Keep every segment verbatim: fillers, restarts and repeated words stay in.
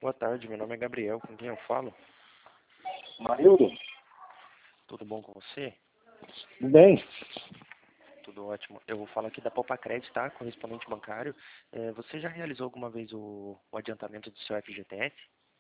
Boa tarde, meu nome é Gabriel, com quem eu falo? Marildo, Tudo bom com você? tudo bem? Tudo ótimo. Eu vou falar aqui da Popacred, tá? Correspondente bancário. É, você já realizou alguma vez o, o adiantamento do seu F G T S?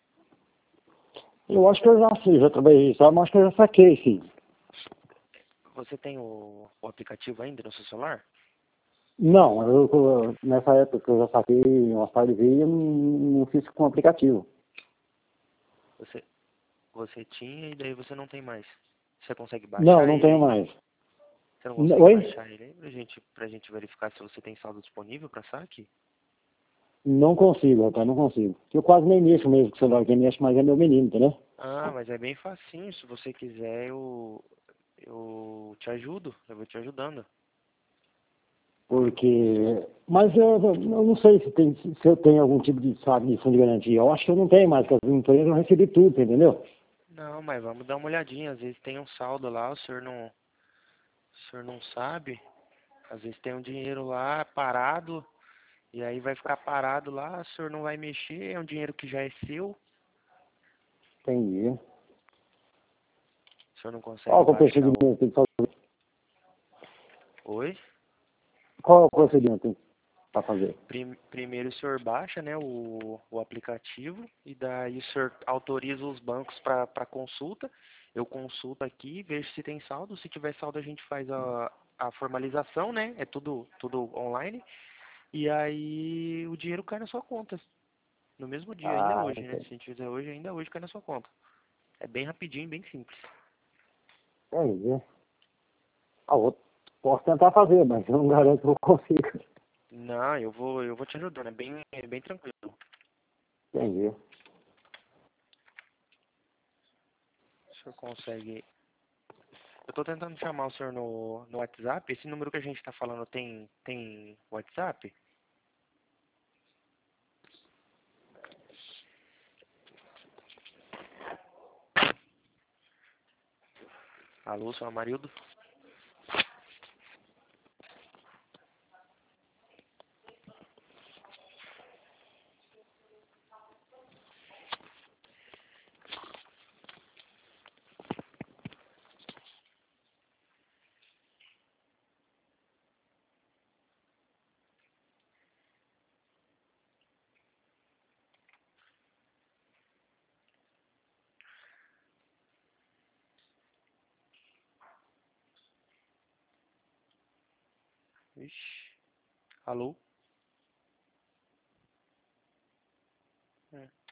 Eu acho que eu já fiz, já trabalhei, sabe? Mas acho que eu já saquei, sim. Você tem o, o aplicativo ainda no seu celular? Não, eu, eu- nessa época que eu já saquei umas par de vezes, eu não, não fiz com aplicativo. Você, você tinha e daí você não tem mais. Você consegue Não, baixar não ele tenho aí? mais. Você não N- consegue Oi? baixar ele aí pra gente, pra gente verificar se você tem saldo disponível para saque? Não consigo, rapaz, não consigo. Eu quase nem mexo mesmo com o celular, quem mexe mais é meu menino, entendeu? Ah, mas é bem facinho. Se você quiser, eu, eu te ajudo. Eu vou te ajudando. Porque... Mas eu, eu não sei se, tem, se eu tenho algum tipo de, sabe, de fundo de garantia. Eu acho que eu não tenho mais, porque as empresas eu recebi tudo, entendeu? Não, mas vamos dar uma olhadinha. Às vezes tem um saldo lá, o senhor não, o senhor não sabe. Às vezes tem um dinheiro lá parado, e aí vai ficar parado lá, o senhor não vai mexer, é um dinheiro que já é seu, Entendi. o senhor não consegue Qual que é o baixar o. procedimento que tem que fazer? Oi? Qual é o procedimento para fazer? Prim- primeiro o senhor baixa, né, o, o aplicativo, e daí o senhor autoriza os bancos para consulta. Eu consulto aqui, vejo se tem saldo. Se tiver saldo, a gente faz a, a formalização, né? É tudo, tudo online. E aí o dinheiro cai na sua conta. No mesmo dia, ainda Ah, hoje, né? Se entendi. a gente fizer hoje, ainda hoje cai na sua conta. É bem rapidinho, bem simples. Entendi. Ah, eu posso tentar fazer, mas eu não garanto que eu consiga. Não, eu vou, eu vou te ajudando, é bem, é bem tranquilo. Entendi. O senhor consegue. Eu tô tentando chamar o senhor no, no WhatsApp. Esse número que a gente tá falando tem, tem WhatsApp? Alô, seu Amarildo? Ixi. Alô? É.